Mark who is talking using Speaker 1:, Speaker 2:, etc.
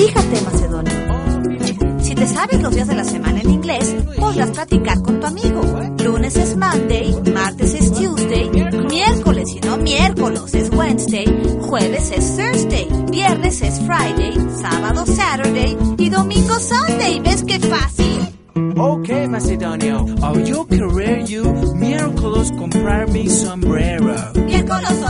Speaker 1: Fíjate, Macedonio. Si te sabes los días de la semana en inglés, podrás platicar con tu amigo. Lunes es Monday, martes es Tuesday, miércoles y no miércoles es Wednesday, jueves es Thursday, viernes es Friday, sábado Saturday y domingo Sunday. ¿Ves qué fácil?
Speaker 2: Okay, Macedonio. Yo querer you miércoles comprar mi sombrero.
Speaker 1: Miércoles